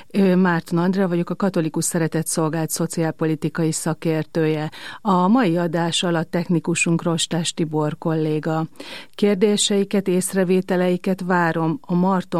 Márton Andrea vagyok, a Katolikus Szeretetszolgálat szociálpolitikai szakértője. A mai adás alatt technikusunk Rostás Tibor kolléga. Kérdéseiket, észrevételeiket várom a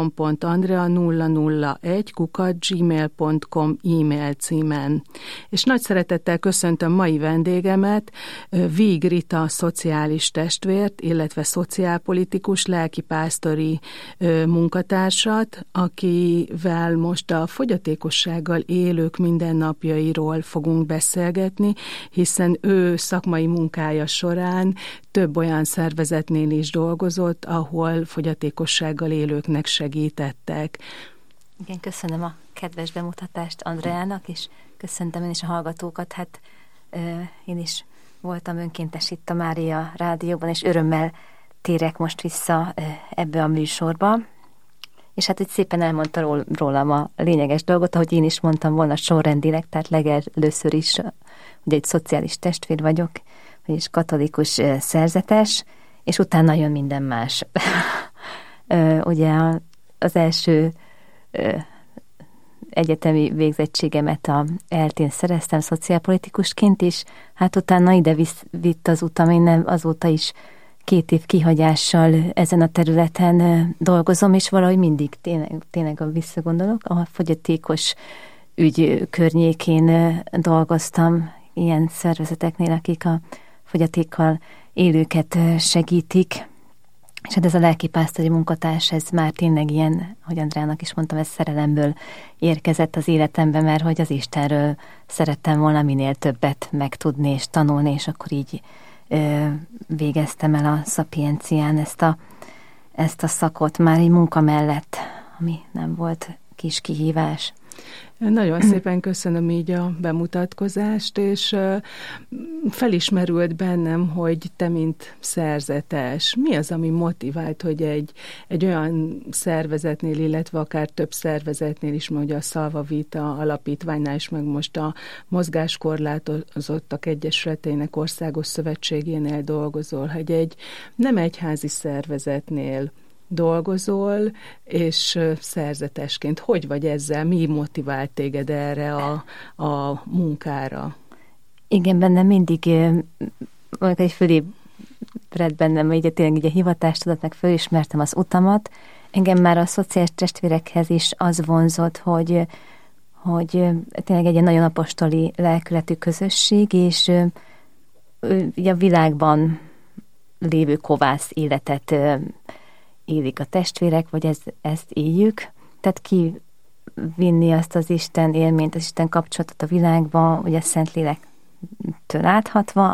marton.andrea001@gmail.com e-mail címen. És nagy szeretettel köszöntöm mai vendégemet, Víg Rita szociális testvért, illetve szociálpolitikus, lelkipásztori munkatársat, akivel most a fogyatékossággal élők mindennapjairól fogunk beszélgetni, hiszen ő szakmai munkája során több olyan szervezetnél is dolgozott, ahol fogyatékossággal élőknek segítettek. Igen, köszönöm a kedves bemutatást Andreának, és köszöntöm én is a hallgatókat. Hát én is voltam önkéntes itt a Mária Rádióban, és örömmel térek most vissza ebbe a műsorba. És hát itt szépen elmondta rólam a lényeges dolgot, ahogy én is mondtam volna sorrendileg, tehát legelőször is ugye egy szociális testvér vagyok, vagyis katolikus szerzetes, és utána jön minden más. Ugye az első egyetemi végzettségemet a ELTÉN szereztem szociálpolitikusként is, hát utána ide vitt az utam, én azóta is 2 év kihagyással ezen a területen dolgozom, és valahogy mindig tényleg visszagondolok, a fogyatékos ügy környékén dolgoztam ilyen szervezeteknél, akik a fogyatékkal élőket segítik, és hát ez a lelkipásztori munkatárs, ez már tényleg ilyen, hogy Andrának is mondtam, ez szerelemből érkezett az életembe, mert hogy az Istenről szerettem volna minél többet megtudni és tanulni, és akkor így végeztem el a Szapiencián ezt a szakot már egy munka mellett, ami nem volt kis kihívás. Nagyon szépen köszönöm így a bemutatkozást, és felismerült bennem, hogy te, mint szerzetes, mi az, ami motivált, hogy egy olyan szervezetnél, illetve akár több szervezetnél is, mondja a Szalva Vita alapítványnál is, meg most a Mozgáskorlátozottak Egyesületének Országos Szövetségénél dolgozol, hogy egy nem egyházi szervezetnél dolgozol, és szerzetesként. Hogy vagy ezzel? Mi motivált téged erre a munkára? Igen, bennem mindig egy fölébredt bennem, hogy tényleg így a hivatást meg fölismertem az utamat. Engem már a szociális testvérekhez is az vonzott, hogy tényleg egy nagyon apostoli lelkületű közösség, és a világban lévő kovász életet élik a testvérek, vagy ezt éljük. Tehát kivinni azt az Isten élményt, az Isten kapcsolatot a világba, ugye a Szentlélektől áthatva,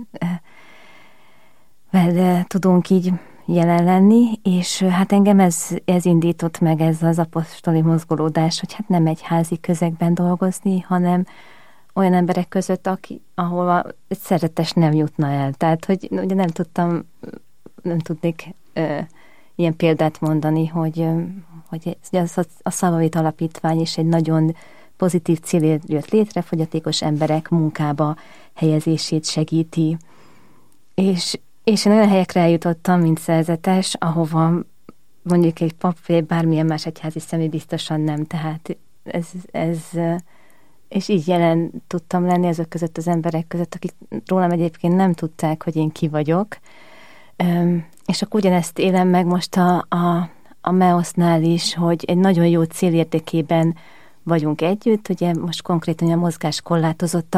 amivel tudunk így jelen lenni, és hát engem ez indított meg, ez az apostoli mozgolódás, hogy hát nem egy házi közegben dolgozni, hanem olyan emberek között, ahol egy szeretes nem jutna el. Tehát, hogy ugye nem tudnék ilyen példát mondani, hogy a Szalva Vita alapítvány is egy nagyon pozitív cél jött létre, fogyatékos emberek munkába helyezését segíti. És én olyan helyekre eljutottam, mint szerzetes, ahova mondjuk egy pap, vagy bármilyen más egyházi személy biztosan nem. Tehát és így jelen tudtam lenni azok között az emberek között, akik rólam egyébként nem tudták, hogy én ki vagyok. És akkor ugyanezt élem meg most a MEOSZ-nál is, hogy egy nagyon jó cél érdekében vagyunk együtt, ugye most konkrétan a mozgáskorlátozott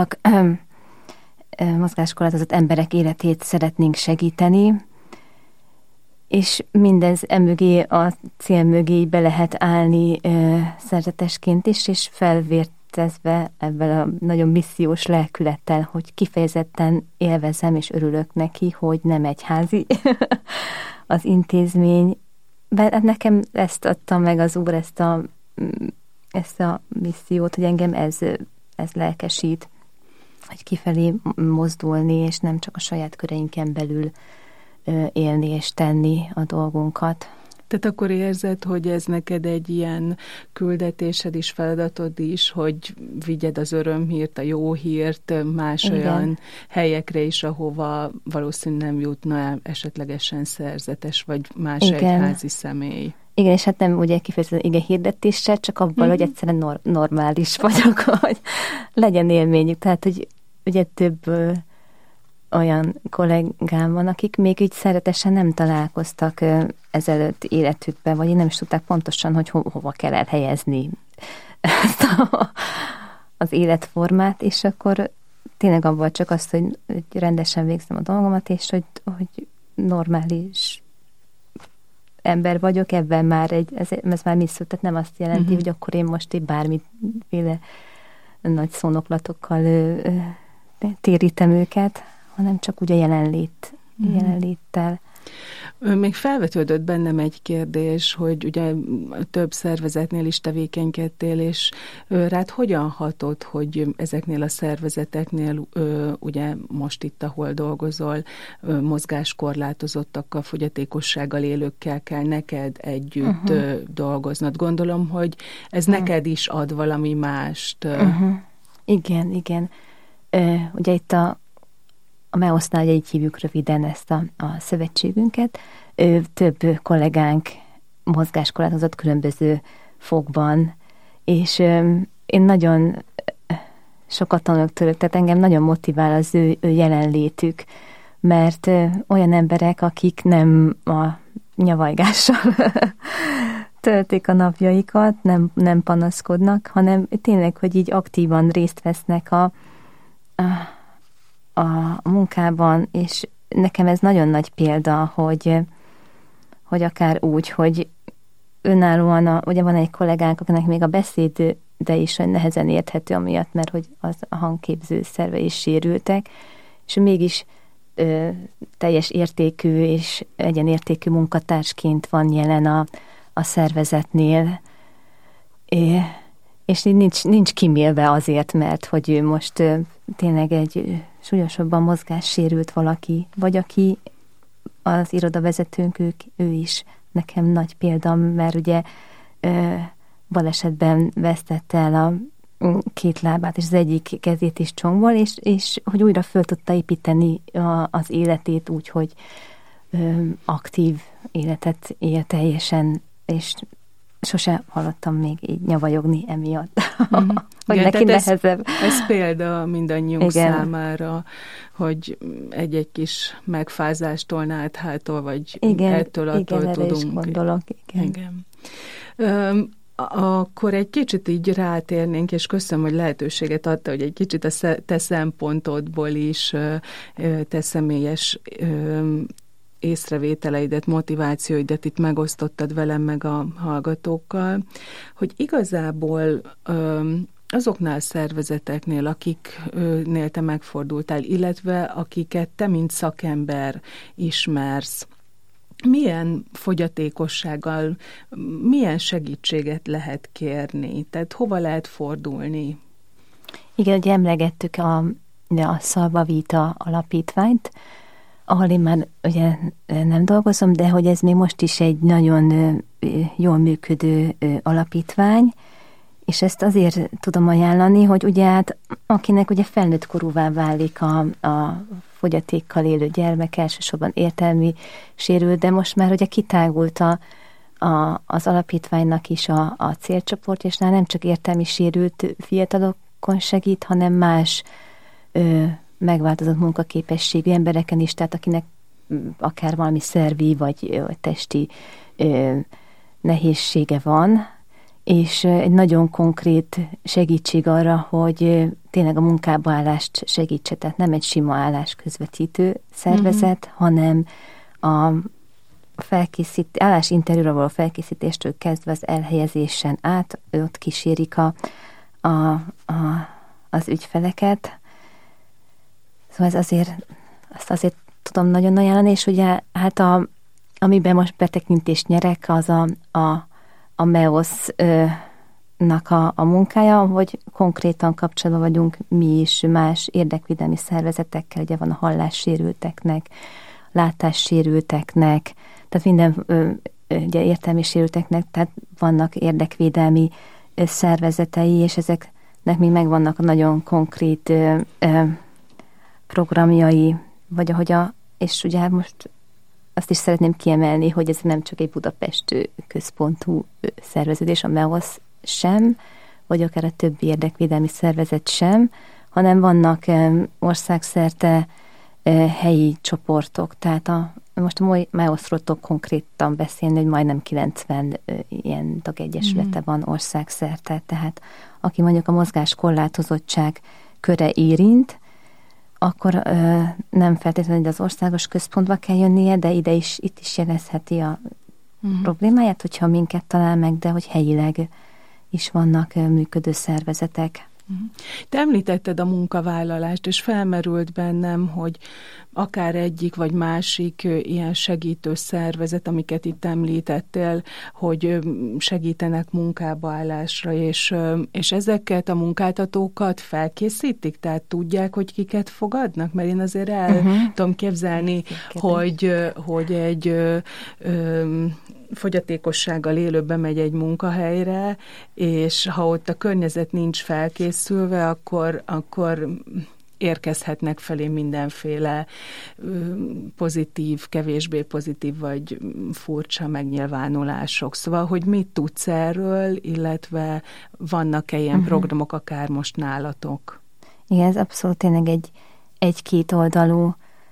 emberek életét szeretnénk segíteni, és mindez emögé, a cél mögé be lehet állni szerzetesként is, és felvértezve ebben a nagyon missziós lelkülettel, hogy kifejezetten élvezem és örülök neki, hogy nem egyházi az intézmény. De nekem ezt adta meg az Úr, ezt a missziót, hogy engem ez lelkesít, hogy kifelé mozdulni, és nem csak a saját köreinken belül élni és tenni a dolgunkat. Tehát akkor érzed, hogy ez neked egy ilyen küldetésed is, feladatod is, hogy vigyed az örömhírt, a jó hírt más Igen. olyan helyekre is, ahova valószínűleg nem jutna el esetlegesen szerzetes, vagy más Igen. egyházi személy. Igen, és hát nem ugye kifejezetten igen hirdetéssel, csak abban, hogy egyszerűen normális vagyok, hogy legyen élményük. Tehát, hogy ugye több olyan kollégám van, akik még így szeretesen nem találkoztak ezelőtt életükben, vagy nem is tudták pontosan, hogy hova kell elhelyezni ezt az életformát, és akkor tényleg abban csak azt, hogy rendesen végzem a dolgomat, és hogy normális ember vagyok, ebben már ez már mi szó, tehát nem azt jelenti, hogy akkor én most így bármiféle nagy szónoklatokkal térítem őket, hanem csak ugye jelenléttel. Még felvetődött bennem egy kérdés, hogy ugye több szervezetnél is tevékenykedtél, és rád hogyan hatott, hogy ezeknél a szervezeteknél, ugye most itt, ahol dolgozol, mozgáskorlátozottakkal, fogyatékossággal élőkkel kell neked együtt dolgoznod. Gondolom, hogy ez neked is ad valami mást. Igen. Ugye itt a MEOSZ-nál, ugye így hívjuk röviden ezt a szövetségünket, több kollégánk mozgáskorlátozott különböző fogban, és én nagyon sokat tanulok tőlük, tehát engem nagyon motivál az ő jelenlétük, mert olyan emberek, akik nem a nyavajgással töltik a napjaikat, nem panaszkodnak, hanem tényleg, hogy így aktívan részt vesznek a munkában, és nekem ez nagyon nagy példa, hogy akár úgy, hogy önállóan, ugye van egy kollégánk, akinek még a beszéd, de is nehezen érthető amiatt, mert hogy az a hangképző szerve is sérültek, és mégis teljes értékű és egyenértékű munkatársként van jelen a szervezetnél, és nincs kimélve azért, mert hogy ő most tényleg egy súlyosabban mozgássérült valaki, vagy aki az irodavezetőnk, ő is nekem nagy példa, mert ugye balesetben vesztette el a két lábát, és az egyik kezét is csonkból, és hogy újra föl tudta építeni az életét úgy, hogy aktív életet él teljesen, és sose hallottam még így nyavajogni emiatt. Hogy neki nehezebb. Ez példa mindannyiunk számára, hogy egy-egy kis megfázástól, náthától, vagy ettől-attól tudunk. Igen, gondolok. Igen. Akkor egy kicsit így rátérnénk, és köszönöm, hogy lehetőséget adta, hogy egy kicsit a te szempontodból is, te személyes észrevételeidet, motivációidat itt megosztottad velem meg a hallgatókkal, hogy igazából azoknál a szervezeteknél, akiknél te megfordultál, illetve akiket te, mint szakember ismersz, milyen fogyatékossággal, milyen segítséget lehet kérni? Tehát hova lehet fordulni? Igen, ugye emlegettük a Szalva Vita alapítványt, ahol én már ugye nem dolgozom, de hogy ez még most is egy nagyon jól működő alapítvány, és ezt azért tudom ajánlani, hogy ugye hát akinek ugye felnőtt korúvá válik a fogyatékkal élő gyermek, elsősorban értelmi sérült, de most már ugye kitágult az alapítványnak is a célcsoport, és nem csak értelmi sérült fiatalokon segít, hanem más megváltozott munkaképességű embereken is, tehát akinek akár valami szervi vagy testi nehézsége van, és egy nagyon konkrét segítség arra, hogy tényleg a munkába állást segítse, tehát nem egy sima állásközvetítő szervezet, hanem a állásinterjúra való felkészítéstől kezdve az elhelyezésen át, ott kísérik az ügyfeleket. Szóval azt azért tudom nagyon ajánlani, és ugye hát amiben most betekintést nyerek, az a MEOSZ-nak a munkája, hogy konkrétan kapcsolatban vagyunk mi is más érdekvédelmi szervezetekkel, ugye van a hallássérülteknek, látássérülteknek, tehát minden ugye értelmi sérülteknek, tehát vannak érdekvédelmi szervezetei, és ezeknek még megvannak a nagyon konkrét programjai, vagy és ugye most azt is szeretném kiemelni, hogy ez nem csak egy Budapest központú szerveződés, a MEOSZ sem, vagy akár a többi érdekvédelmi szervezet sem, hanem vannak országszerte helyi csoportok, tehát most a MEOSZ-ról tudok konkrétan beszélni, hogy majdnem 90 ilyen tagegyesülete van országszerte, tehát aki mondjuk a mozgáskorlátozottság köre érint, akkor nem feltétlenül az országos központba kell jönnie, de itt is jelezheti a problémáját, hogyha minket talál meg, de hogy helyileg is vannak működő szervezetek. Te említetted a munkavállalást, és felmerült bennem, hogy akár egyik vagy másik ilyen segítő szervezet, amiket itt említettél, hogy segítenek munkába állásra, és ezeket a munkáltatókat felkészítik? Tehát tudják, hogy kiket fogadnak? Mert én azért tudom képzelni, hogy egy fogyatékossággal élő bemegy egy munkahelyre, és ha ott a környezet nincs felkészülve, akkor érkezhetnek felé mindenféle pozitív, kevésbé pozitív vagy furcsa megnyilvánulások. Szóval, hogy mit tudsz erről, illetve vannak-e ilyen programok akár most nálatok? Igen, ez abszolút tényleg egy kétoldalú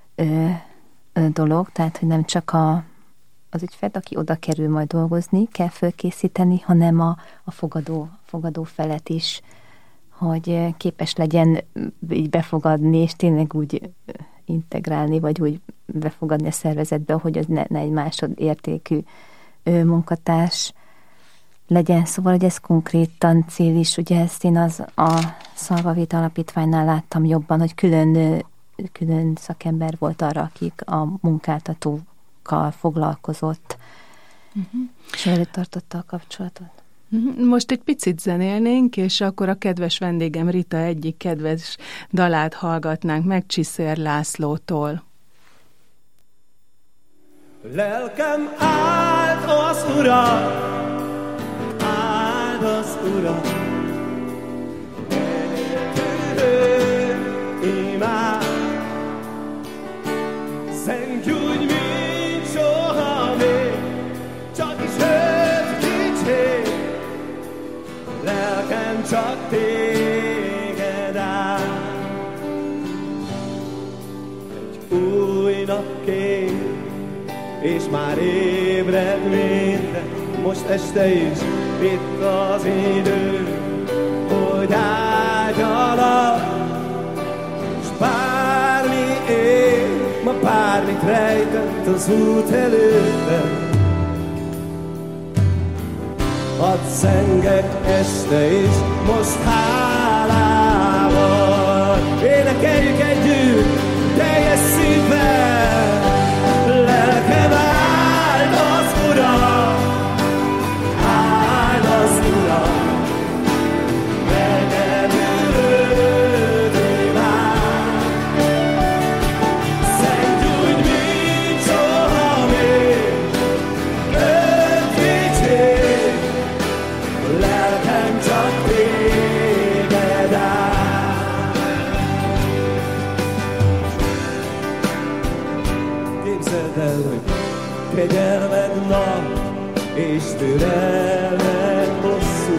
dolog, tehát, hogy nem csak az ügyfél, aki oda kerül majd dolgozni, kell fölkészíteni, hanem a fogadó felet is, hogy képes legyen így befogadni, és tényleg úgy integrálni, vagy úgy befogadni a szervezetbe, hogy az ne egy másodértékű munkatárs legyen. Szóval, hogy ez konkrétan cél is, ugye ezt én a Szalvavét Alapítványnál láttam jobban, hogy külön szakember volt arra, akik a munkáltatókkal foglalkozott, és velük tartotta a kapcsolatot. Most egy picit zenélnénk, és akkor a kedves vendégem Rita egyik kedves dalát hallgatnánk meg Csiszér Lászlótól. Lelkem áld az Urat, áld az Urat, imád, zengj úgy, mint soha még, csak is őt dicsérj. Lelkem csak téged áll. Egy új nap kék, és már ébred minden. Most este is itt az idő, hogy ágyalak, és bármi él, ma bármit rejtett az út előttem. Hadd zengek este is, most hálával. Énekeljük együtt, teljes szívvel. Lelkem áld az Urat, áld az Urat. Lelkem őt imád. Zengj úgy, mint soha még, őt dicsérj. Lelkem csak téged áll. Képzeld el, hogy kegyelmed nap, és türelmed hosszú,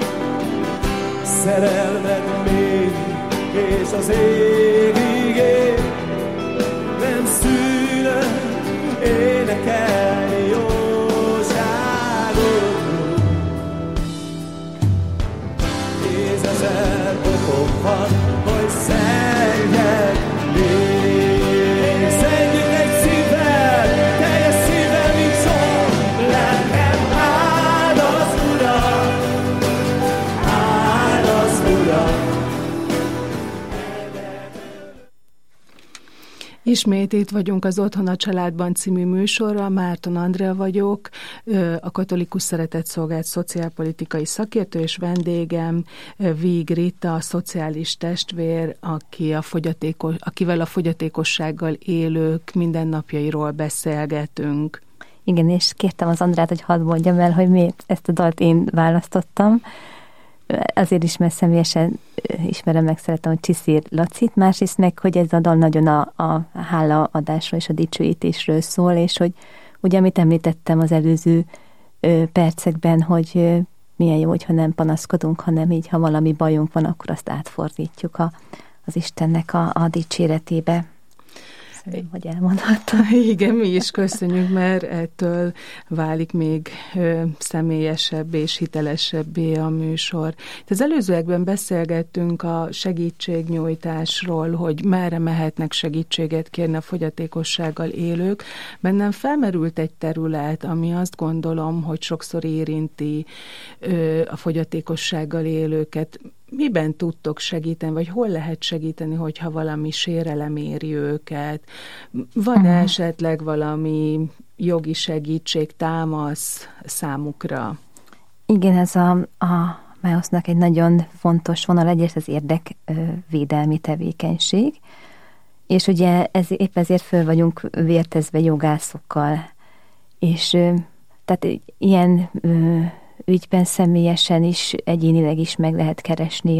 szerelmed még, és az égig ér. Nem szűnök énekelni jóságodról. 10 000 okom van, hogy szenjed még. Szenjük egy szívvel, teljes szívvel, mint szól. Lelkem áld az Urat, áld az Urat. Ismét itt vagyunk az Otthon a Családban című műsorral, Márton Andrea vagyok, a Katolikus Szeretetszolgálat szociálpolitikai szakértő, és vendégem Víg Rita, a szociális testvér, akivel a fogyatékossággal élők mindennapjairól beszélgetünk. Igen, és kértem az Andrát, hogy hadd mondjam el, hogy miért ezt a dalt én választottam. azért is, mert személyesen ismerem, meg szeretem, hogy Csiszér Lacit, másrészt meg, hogy ez a dal nagyon a hálaadásról és a dicsőítésről szól, és hogy ugye, amit említettem az előző percekben, hogy milyen jó, hogyha nem panaszkodunk, hanem így, ha valami bajunk van, akkor azt átfordítjuk az Istennek a dicséretébe. Szerintem, hogy elmondhattam. Igen, mi is köszönjük, mert ettől válik még személyesebb és hitelesebbé a műsor. Az előzőekben beszélgettünk a segítségnyújtásról, hogy merre mehetnek segítséget kérni a fogyatékossággal élők. Bennem felmerült egy terület, ami azt gondolom, hogy sokszor érinti a fogyatékossággal élőket. Miben tudtok segíteni, vagy hol lehet segíteni, hogyha valami sérelem éri őket? Van-e esetleg valami jogi segítség, támasz számukra? Igen, ez a MEOS-nak egy nagyon fontos vonal, egyrészt az érdekvédelmi tevékenység, és ugye épp ezért föl vagyunk vértezve jogászokkal, és tehát ilyen ügyben személyesen is, egyénileg is meg lehet keresni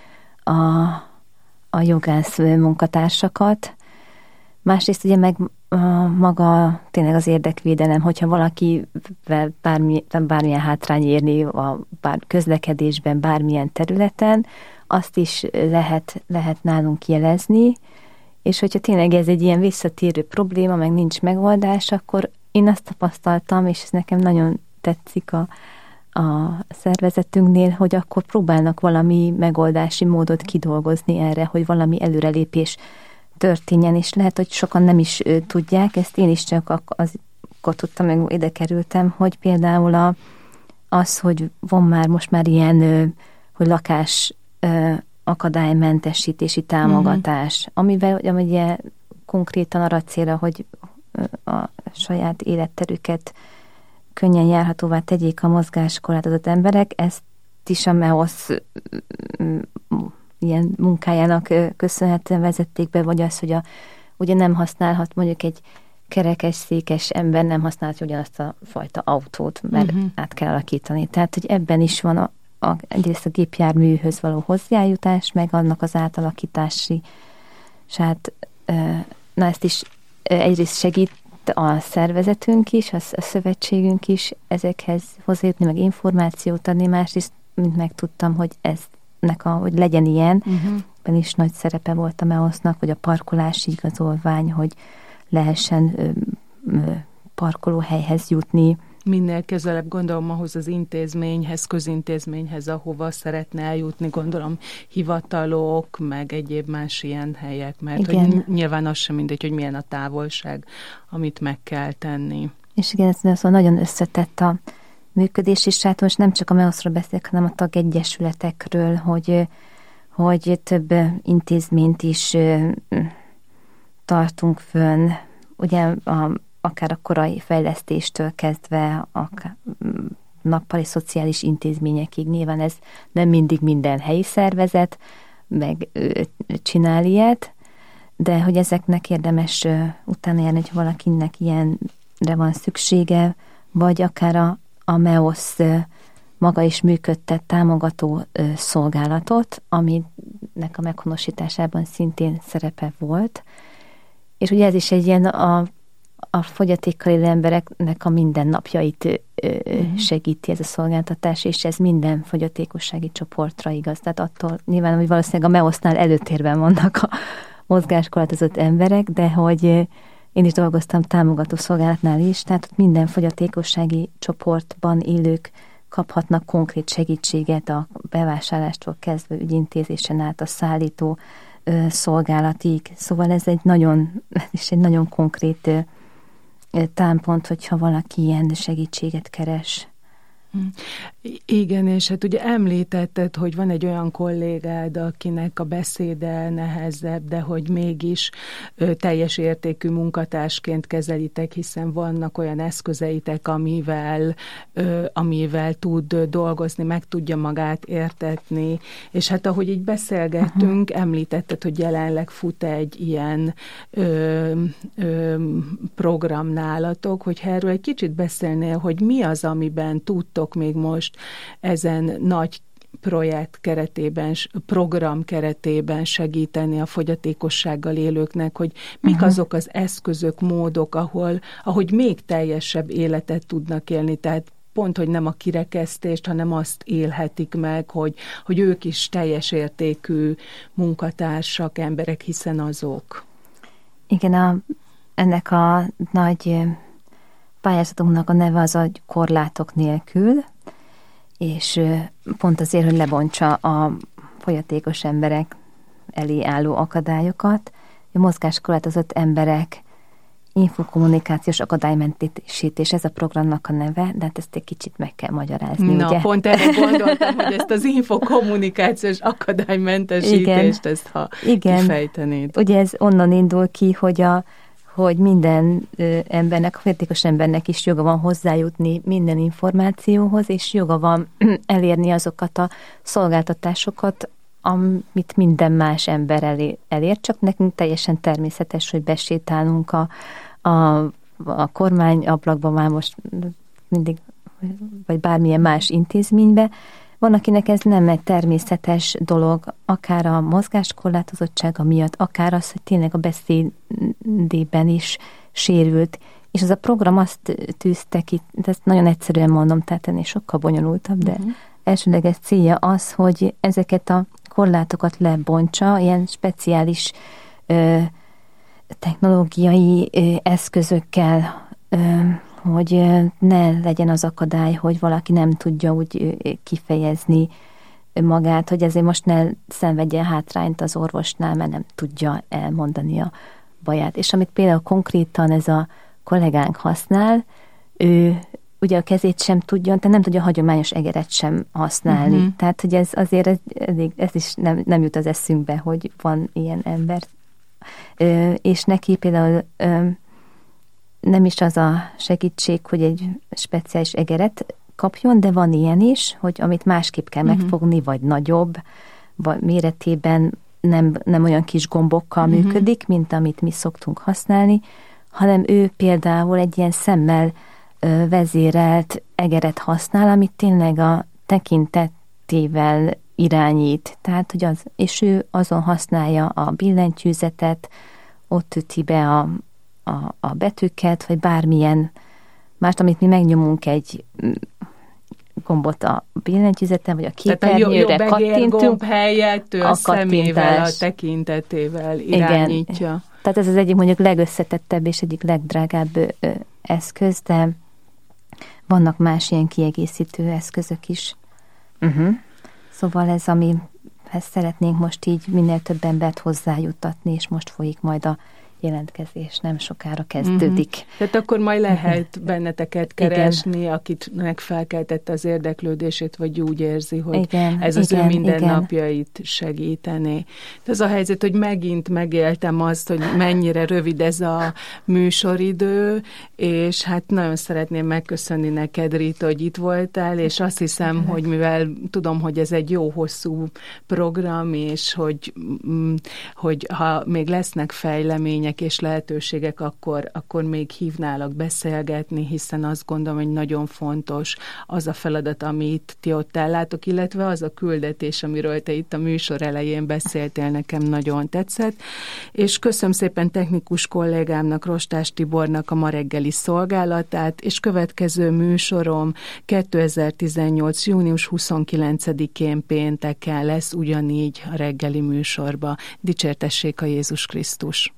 a jogász munkatársakat. Másrészt ugye meg maga tényleg az érdekvédelem, hogyha valakivel bármilyen hátrány érni a közlekedésben, bármilyen területen, azt is lehet nálunk jelezni, és hogyha tényleg ez egy ilyen visszatérő probléma, meg nincs megoldás, akkor én azt tapasztaltam, és ez nekem nagyon tetszik a szervezetünknél, hogy akkor próbálnak valami megoldási módot kidolgozni erre, hogy valami előrelépés történjen, és lehet, hogy sokan nem is tudják, ezt én is csak akkor tudtam, meg ide kerültem, hogy például az, hogy van most már ilyen, hogy lakás akadálymentesítési támogatás, amivel ugye konkrétan arra célra, hogy a saját életterüket könnyen járhatóvá tegyék a mozgáskorlátozott emberek, ezt is a MEOS ilyen munkájának köszönhetően vezették be, vagy az, hogy ugye nem használhat mondjuk egy kerekesszékes ember, nem használhatja ugyanazt a fajta autót, mert át kell alakítani. Tehát, hogy ebben is van egyrészt a gépjárműhöz való hozzájutás, meg annak az átalakítási, és hát na ezt is egyrészt segít a szervezetünk is, a szövetségünk is ezekhez hozzájutni, meg információt adni, másrészt, mint megtudtam, hogy hogy legyen ilyen, ebben is nagy szerepe volt a MEOS-nak, hogy a parkolási igazolvány, hogy lehessen parkolóhelyhez jutni. Minél közelebb, gondolom, ahhoz az intézményhez, közintézményhez, ahova szeretne eljutni, gondolom, hivatalok, meg egyéb más ilyen helyek, mert hogy nyilván az sem mindegy, hogy milyen a távolság, amit meg kell tenni. És igen, ez szóval nagyon összetett a működés, és hát most nem csak a MEOS-ról beszélek, hanem a tagegyesületekről, hogy több intézményt is tartunk fönn, ugye akár a korai fejlesztéstől kezdve a nappali szociális intézményekig. Nyilván ez nem mindig minden helyi szervezet, meg csinál ilyet, de hogy ezeknek érdemes utána járni, hogy valakinek ilyenre van szüksége, vagy akár a MEOS maga is működtet támogató szolgálatot, aminek a meghonosításában szintén szerepe volt. És ugye ez is egy ilyen a fogyatékkal élő embereknek a mindennapjait segíti ez a szolgáltatás, és ez minden fogyatékossági csoportra igaz. Tehát attól nyilván, hogy valószínűleg a MEOS-nál előtérben vannak a mozgáskorlátozott emberek, de hogy én is dolgoztam támogató szolgálatnál is, tehát minden fogyatékossági csoportban élők kaphatnak konkrét segítséget a bevásárlástól kezdve ügyintézésen át a szállító szolgálatig. Szóval ez egy nagyon konkrét támpont, hogyha valaki ilyen segítséget keres. Igen, és hát ugye említetted, hogy van egy olyan kollégád, akinek a beszéde nehezebb, de hogy mégis teljes értékű munkatársként kezelitek, hiszen vannak olyan eszközeitek, amivel tud dolgozni, meg tudja magát értetni, és hát ahogy így beszélgettünk, említetted, hogy jelenleg fut egy ilyen program nálatok, hogyha erről egy kicsit beszélnél, hogy mi az, amiben tudtok még most ezen nagy projekt keretében, program keretében segíteni a fogyatékossággal élőknek, hogy mik azok az eszközök, módok, ahogy még teljesebb életet tudnak élni, tehát pont, hogy nem a kirekesztést, hanem azt élhetik meg, hogy ők is teljes értékű munkatársak, emberek, hiszen azok. Igen, ennek a nagy pályázatunknak a neve az, hogy korlátok nélkül, és pont azért, hogy lebontsa a fogyatékos emberek elé álló akadályokat, a mozgáskorlátozott emberek infokommunikációs akadálymentesítés, ez a programnak a neve, de hát ezt egy kicsit meg kell magyarázni, Na, ugye? pont erre gondoltam, hogy ezt az infokommunikációs akadálymentesítést, ezt ha kifejtenéd. Ugye ez onnan indul ki, hogy minden embernek, a fogyatékos embernek is joga van hozzájutni minden információhoz, és joga van elérni azokat a szolgáltatásokat, amit minden más ember elér, csak nekünk teljesen természetes, hogy besétálunk a kormányablakba, már most mindig, vagy bármilyen más intézménybe. Van, akinek ez nem egy természetes dolog, akár a mozgáskorlátozottsága miatt, akár az, hogy tényleg a beszédében is sérült. És ez a program azt tűzte ki, ezt nagyon egyszerűen mondom, tehát ennél sokkal bonyolultabb, de elsődleges célja az, hogy ezeket a korlátokat lebontsa, ilyen speciális technológiai eszközökkel, hogy ne legyen az akadály, hogy valaki nem tudja úgy kifejezni magát, hogy ezért most ne szenvedjen hátrányt az orvosnál, mert nem tudja elmondani a baját. És amit például konkrétan ez a kollégánk használ, ő ugye a kezét sem tudja, tehát nem tudja a hagyományos egeret sem használni. Tehát, hogy ez is nem jut az eszünkbe, hogy van ilyen ember. És neki például nem is az a segítség, hogy egy speciális egeret kapjon, de van ilyen is, hogy amit másképp kell megfogni, vagy nagyobb, vagy méretében nem olyan kis gombokkal működik, mint amit mi szoktunk használni, hanem ő például egy ilyen szemmel vezérelt egeret használ, amit tényleg a tekintetével irányít. Tehát, hogy és ő azon használja a billentyűzetet, ott üti be a betűket, vagy bármilyen mást, amit mi megnyomunk egy gombot a billentyűzeten, vagy a képernyőre kattintunk. Gomb helyett ő a szemével, a tekintetével irányítja. Igen. Tehát ez az egyik mondjuk legösszetettebb és egyik legdrágább eszköz, de vannak más ilyen kiegészítő eszközök is. Szóval ez, amihez szeretnénk most így minél több embert hozzájutatni, és most folyik majd a jelentkezés, nem sokára kezdődik. Tehát akkor majd lehet benneteket keresni, akitnek felkeltette az érdeklődését, vagy úgy érzi, hogy ez az ő mindennapjait segítené. De az a helyzet, hogy megint megéltem azt, hogy mennyire rövid ez a műsoridő, és hát nagyon szeretném megköszönni neked, Rita, hogy itt voltál, és azt hiszem, hogy mivel tudom, hogy ez egy jó hosszú program, és hogy ha még lesznek fejlemények és lehetőségek, akkor még hívnálak beszélgetni, hiszen azt gondolom, hogy nagyon fontos az a feladat, amit ti ott ellátok, illetve az a küldetés, amiről te itt a műsor elején beszéltél, nekem nagyon tetszett. És köszönöm szépen technikus kollégámnak, Rostás Tibornak a ma reggeli szolgálatát, és következő műsorom 2018. június 29-én pénteken lesz ugyanígy a reggeli műsorba. Dicsértessék a Jézus Krisztus!